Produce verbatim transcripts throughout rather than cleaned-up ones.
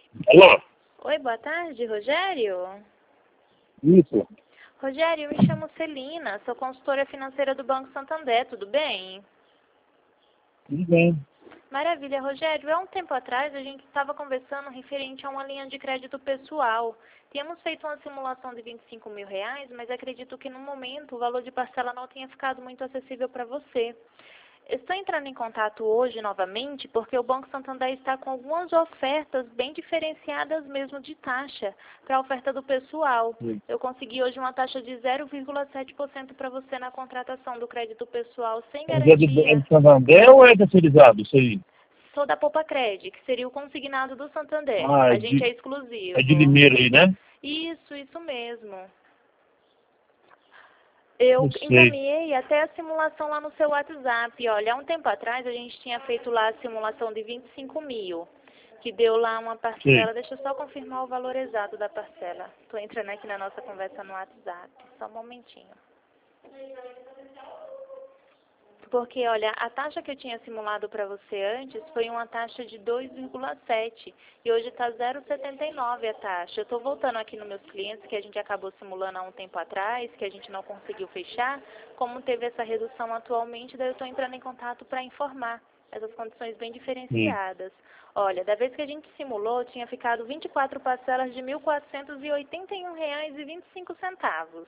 Alô? Oi, boa tarde, Rogério. Isso. Rogério, eu me chamo Celina, sou consultora financeira do Banco Santander, tudo bem? Tudo bem. Maravilha, Rogério. Há um tempo atrás a gente estava conversando referente a uma linha de crédito pessoal. Tínhamos feito uma simulação de vinte e cinco mil reais, mas acredito que no momento o valor de parcela não tenha ficado muito acessível para você. Estou entrando em contato hoje novamente porque o Banco Santander está com algumas ofertas bem diferenciadas mesmo de taxa para a oferta do pessoal. Sim. Eu consegui hoje uma taxa de zero vírgula sete por cento para você na contratação do crédito pessoal sem Mas é do, é garantia. do Santander ou é terceirizado isso aí? Sou da Poupa Cred, que seria o consignado do Santander. Ah, é A gente é de, é de exclusivo. Limeira aí, né? Isso, isso mesmo. Eu Não sei. encaminhei até a simulação lá no seu WhatsApp. Olha, há um tempo atrás a gente tinha feito lá a simulação de vinte e cinco mil, que deu lá uma Sei. parcela. Deixa eu só confirmar o valor exato da parcela. Estou entrando aqui na nossa conversa no WhatsApp. Só um momentinho. Porque, olha, a taxa que eu tinha simulado para você antes foi uma taxa de dois vírgula sete e hoje está zero vírgula setenta e nove a taxa. Eu estou voltando aqui nos meus clientes que a gente acabou simulando há um tempo atrás, que a gente não conseguiu fechar. Como teve essa redução atualmente, daí eu estou entrando em contato para informar essas condições bem Sim. diferenciadas. Olha, da vez que a gente simulou, tinha ficado vinte e quatro parcelas de mil quatrocentos e oitenta e um reais e vinte e cinco centavos.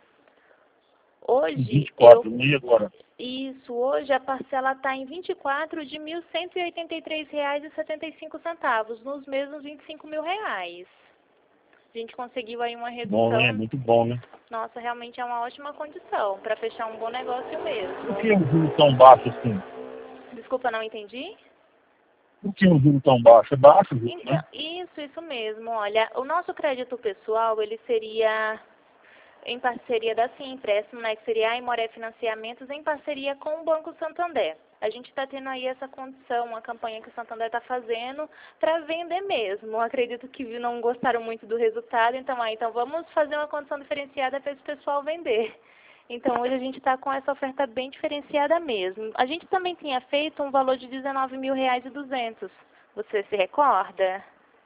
Hoje, vinte e eu quatro mil agora. Isso, hoje a parcela está em vinte e quatro de mil cento e oitenta e três reais e setenta e cinco centavos, nos mesmos vinte e cinco mil reais. A gente conseguiu aí uma Bom, né? redução. Muito bom, né? Nossa, realmente é uma ótima condição para fechar um bom negócio Por que mesmo. um juro tão baixo assim? Desculpa, não entendi? Por que um juro tão baixo? É baixo o juro, Então, né? isso, isso mesmo. Olha, o nosso crédito pessoal, ele seria em parceria da Sim Empréstimo, né, que seria a Aimoré Financiamentos, em parceria com o Banco Santander. A gente está tendo aí essa condição, uma campanha que o Santander está fazendo para vender mesmo. Acredito que não gostaram muito do resultado, então, ah, então vamos fazer uma condição diferenciada para esse pessoal vender. Então, hoje a gente está com essa oferta bem diferenciada mesmo. A gente também tinha feito um valor de dezenove mil reais e duzentos. Você se recorda?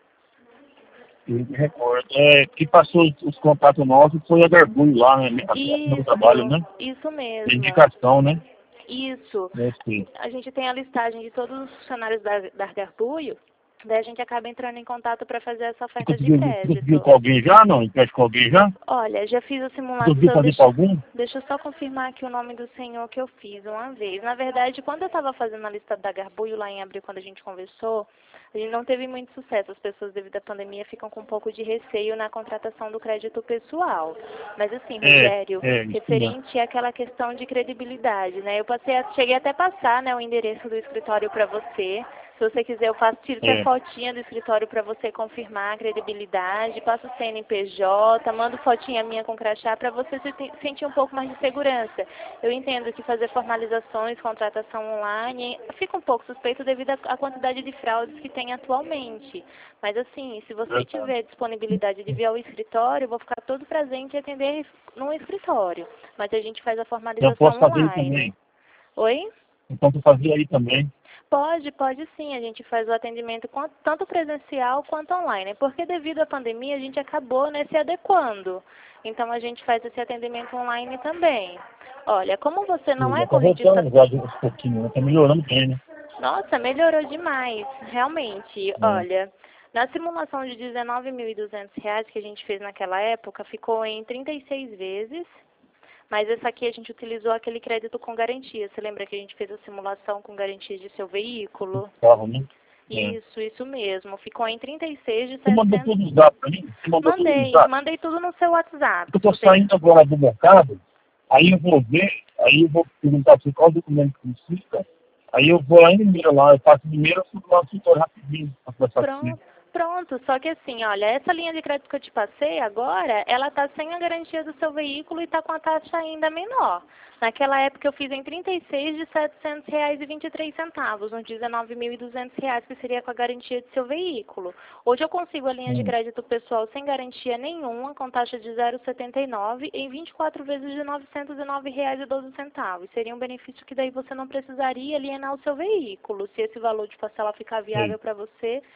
Eu me recordo. É, que passou os, os contatos nossos foi a Garbulho lá, né? No trabalho, Isso, né? isso A mesmo. indicação, né? Isso. É, sim. A gente tem a listagem de todos os funcionários da, da Garbuio, daí a gente acaba entrando em contato para fazer essa Você oferta de conseguiu, você conseguiu crédito. com alguém já? Não? Empréstimo com alguém já? Olha, já fiz a Você conseguiu simulação, fazer com deixa, algum? deixa eu só confirmar aqui o nome do senhor que eu fiz uma vez. Na verdade, quando eu estava fazendo a lista da Garbuio lá em abril, quando a gente conversou, a gente não teve muito sucesso. As pessoas, devido à pandemia, ficam com um pouco de receio na contratação do crédito pessoal. Mas assim, É, Rogério, é, isso mesmo. referente àquela questão de credibilidade, né? Eu passei a, cheguei até a passar, né, o endereço do escritório para você. Se você quiser, eu faço, tiro até É. fotinha do escritório para você confirmar a credibilidade, passo o C N P J, mando fotinha minha com crachá para você se te- sentir um pouco mais de segurança. Eu entendo que fazer formalizações, contratação online, fica um pouco suspeito devido à à quantidade de fraudes que tem atualmente. Mas assim, se você Verdade. tiver disponibilidade de vir ao escritório, eu vou ficar todo presente e atender no escritório. Mas a gente faz a Eu posso formalização fazer aí online. também. Oi? Então, eu fazia aí também. Pode, pode sim. A gente faz o atendimento quanto- tanto presencial quanto online. Porque devido à pandemia a gente acabou, né, se adequando. Então a gente faz esse atendimento online também. Olha, como você não é Já tá voltando correntista... já de uns pouquinhos, né? Tá melhorando bem, né? Nossa, melhorou demais, realmente. É. Olha, na simulação de dezenove mil e duzentos reais que a gente fez naquela época, ficou em trinta e seis vezes. Mas essa aqui a gente utilizou aquele crédito com garantia. Você lembra que a gente fez a simulação com garantia de seu veículo? Carro, né? É. Isso, isso mesmo. Ficou em trinta e seis de Você mandou setecentos. tudo os dados pra mim? Você mandou tudo os Mandei, dados? mandei tudo no seu WhatsApp. Porque eu Se tô você... saindo agora do mercado, aí eu vou ver, aí eu vou perguntar pra você qual documento que precisa, aí eu vou lá em Limeira lá, eu faço Limeira, eu subo lá no escritório rapidinho pra conversar com você. Pronto, pronto. Só que assim, olha, essa linha de crédito que eu te passei agora, ela está sem a garantia do seu veículo e está com a taxa ainda menor. Naquela época eu fiz em trinta e seis de setecentos reais e vinte e três centavos, uns dezenove mil e duzentos reais, que seria com a garantia de seu veículo. Hoje eu consigo a linha de Hum, crédito pessoal sem garantia nenhuma, com taxa de zero vírgula setenta e nove, em vinte e quatro vezes de novecentos e nove reais e doze centavos. Seria um benefício que daí você não precisaria alienar o seu veículo. Se esse valor de parcela ficar sei. viável para você,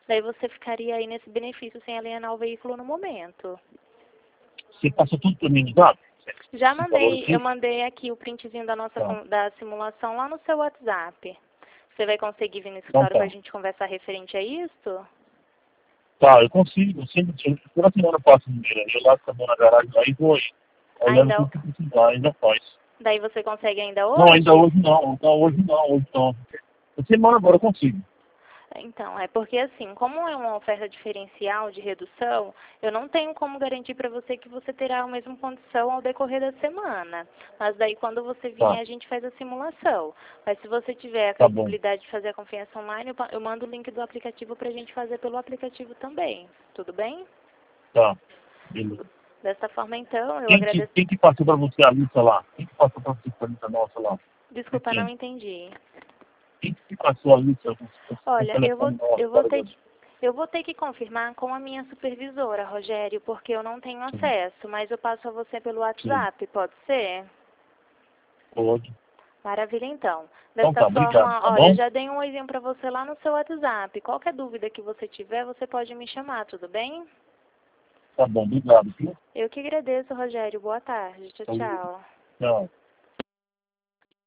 Daí você ficaria aí nesse benefício sem alienar o veículo no momento. Você passou tudo para mim no zap? Já Você falou mandei, aqui? eu mandei aqui o printzinho da nossa Tá. da simulação lá no seu WhatsApp. Você vai conseguir vir no Então escritório tá. para a gente conversar referente a isso? Tá, eu consigo. Sempre, sempre, toda semana eu passo primeiro. Eu lá com a mão na garagem lá e vou aí. Olhando Ainda, tudo que precisar, ainda faz. daí você consegue ainda Não, hoje? ainda hoje não. Não, hoje não, hoje não. Essa semana agora eu consigo. Então, é porque assim, como é uma oferta diferencial de redução, eu não tenho como garantir para você que você terá a mesma condição ao decorrer da semana. Mas daí quando você Tá, vier, a gente faz a simulação. Mas se você tiver a tá bom. possibilidade de fazer a confiança online, eu pa- eu mando o link do aplicativo para a gente fazer pelo aplicativo também. Tudo bem? Tá, beleza. Dessa forma, então, eu Quem que, agradeço. quem que passou para você a lista lá? Quem que passou para você a lista nossa lá? Foi Desculpa, não quem? entendi. Quem que passou a lista com com o Olha, eu vou, telefone nosso? eu vou ter que, eu vou ter que confirmar com a minha supervisora, Rogério, porque eu não tenho Sim, acesso, mas eu passo a você pelo sim. WhatsApp, pode ser? Pode. Maravilha, então. Então Dessa tá, obrigado, forma, tá olha, eu bom? já dei um oizinho para você lá no seu WhatsApp. Qualquer dúvida que você tiver, você pode me chamar, tudo bem? Tá bom, obrigado, viu? Eu que agradeço, Rogério. Boa tarde. Tchau, Falou. tchau. Tchau.